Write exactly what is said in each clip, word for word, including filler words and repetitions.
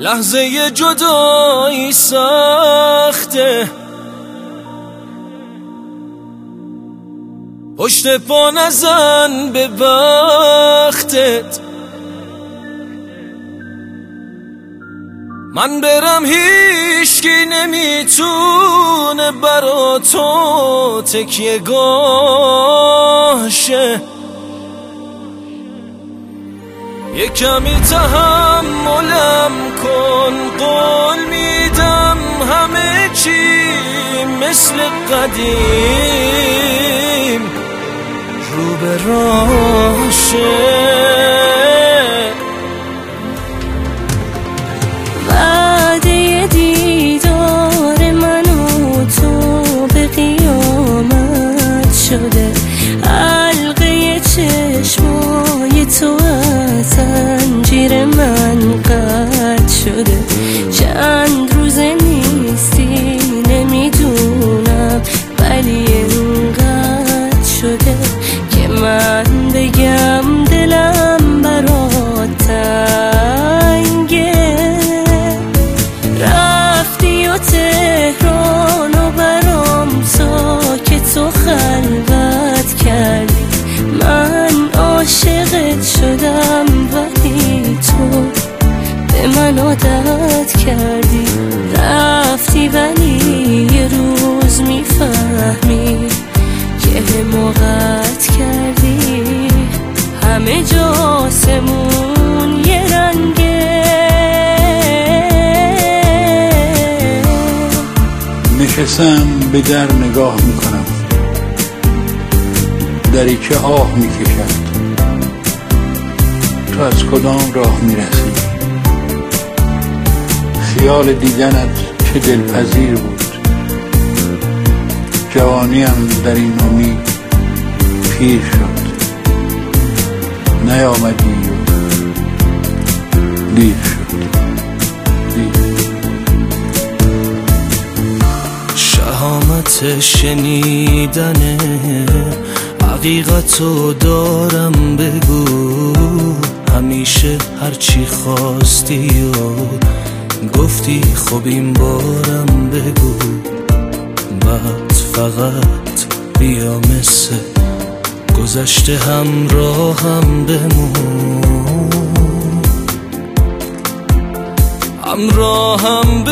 لحظه جدایی سخته، پشت پا نزن به بختت. من برم هیچکی نمیتونه برا تو تکیه گاه شه. یه کمی تحملم کن، قول میدم همه چی مثل قدیم رو به راه شه. وعده دیدار من و تو به قیامت شده، حلقه چشمای تو زنجیر من قطع شده. چند روزه نیستی نمیدونم، ولی انقدر شده که من بگم دلم برات تنگه. رفتی و تهران و برام ساکت و خلوت کردی. من عاشقت شدم ولی تو به من عادت کردی. رفتی ولی یه روز میفهمی که حماقت کردی. همه جا آسمون یه رنگه. نشستم به در نگاه میکنم، دری که آه میکشد. تو از کدام راه میرسی؟ خیال دیدنت چه دلپذیر بود. جوانیم در این امید پیر شد، نیامدی و دیر شد. دیر. شهامت شنیدن حقیقتو دارم، بگو همیشه هرچی خواستی و گفتی خب این بارم بگو. بعد فقط بیا مثل گذشته همراهم بمون، همراهم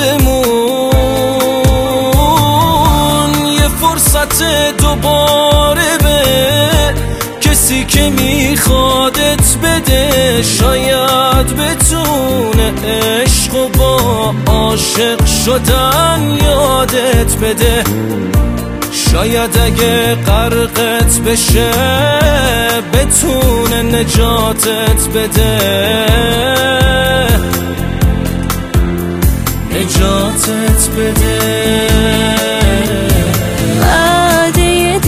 بمون. یه فرصت دوباره به کسی که میخوادت بده، شاید بتونه عشق و با عاشق شدن یادت بده. شاید اگه غرقت بشه بتونه نجاتت بده، نجاتت بده. وعده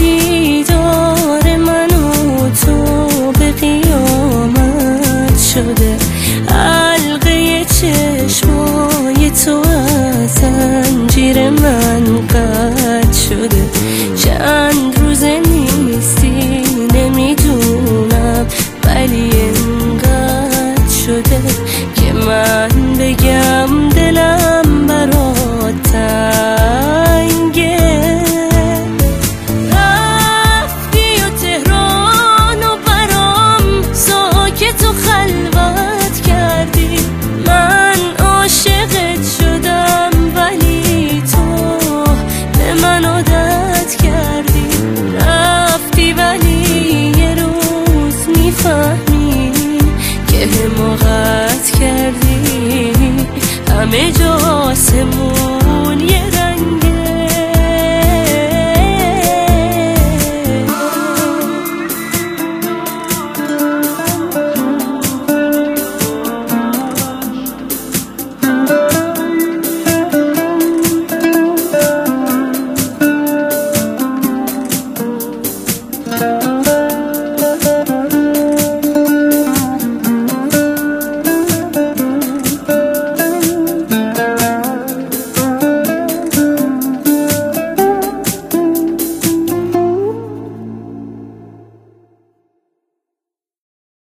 دیدار من و تو به قیامت شده،